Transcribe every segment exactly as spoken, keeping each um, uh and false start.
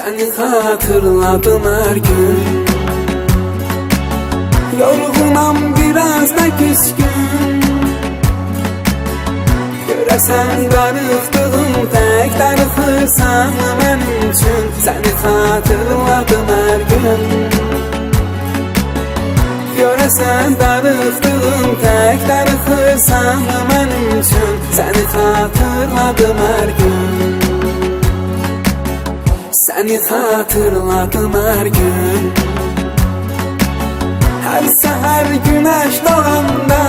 Seni hatırladım her gün. Yorgunam, biraz da küskün. Görəsən darıxdığım tək darıxırsan mənim üçün. Səni hatırladım hər gün. Görəsən darıxdığım tək darıxırsan mənim üçün. Səni hatırladım hər gün. Səni hatırladım hər gün. Hər səhər günəş doğanda,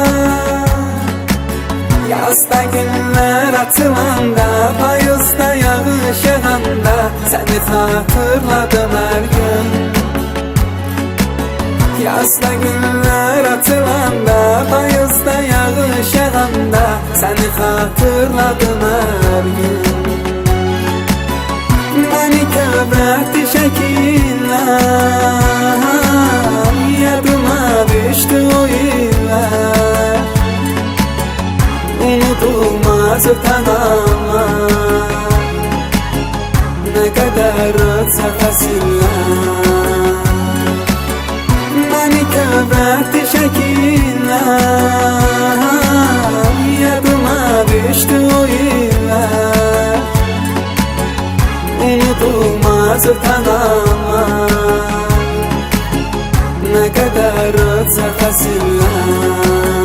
yazda günlər açılanda, payızda yağış yağanda, səni hatırladım hər gün. Yazda günlər açılanda, payızda yağış yağanda, səni hatırladım hər gün. Məni kövrətdi şəkillər, yadıma düşdü o illər. Unutulmaz ötən anlar, nə qədər ötsə fəsillər. Məni kövrətdi şəkillər, yadıma düşdü o illər. Unutulmaz ötən anlar, nə qədər ötsə fəsillər.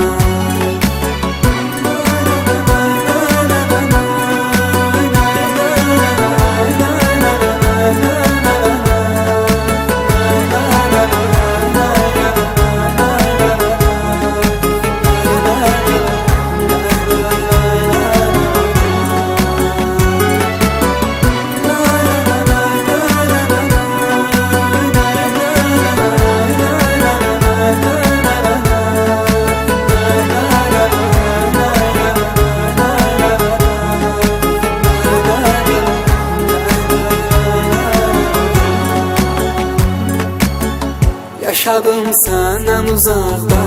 Yaşadım səndən uzaqda,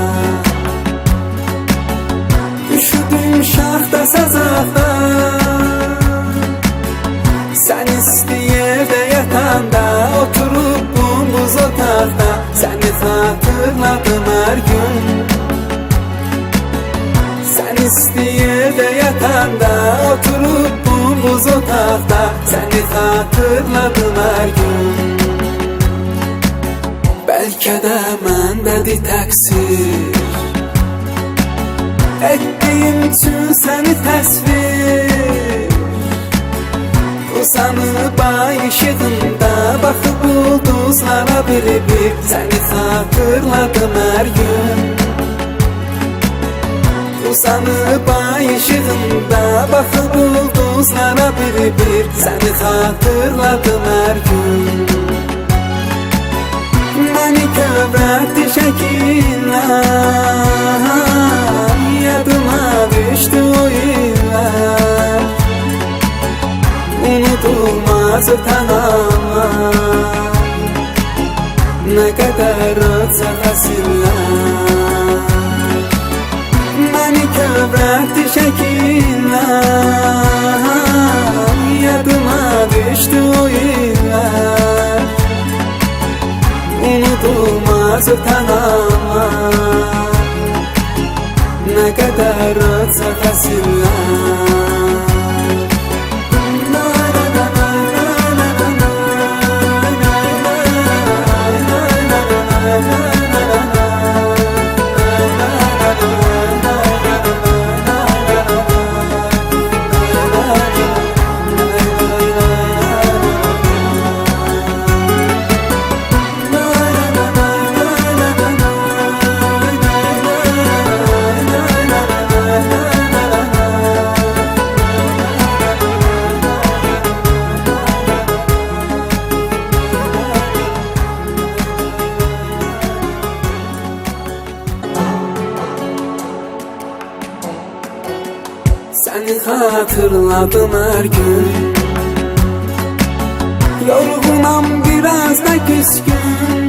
üşüdüm şaxta sazaqda. Sən isti yerdə yatanda, oturub buz otaqda, səni hatırladım hər gün. Sən isti yerdə yatanda, oturub buz otaqda, səni hatırladım hər gün. Bəlkə də məndədir təqsir, etdiyim üçün səni təsvir. Uzanıb ay işığında, baxıb ulduzlara bir-bir, səni hatırladım hər gün. Uzanıb ay işığında, baxıb ulduzlara bir-bir, səni hatırladım hər gün. Məni kövrətdi şəkillər, yadıma düşdü o illər. Unutulmaz ötən anlar, nə qədər ötsə fəsillər. Məni kövrətdi şəkillər, yadıma düşdü o illər. Unutulmaz ötən anlar, nə qədər ötsə fəsillər. Səni hatırladım hər gün. Yorgunam, biraz da küskün.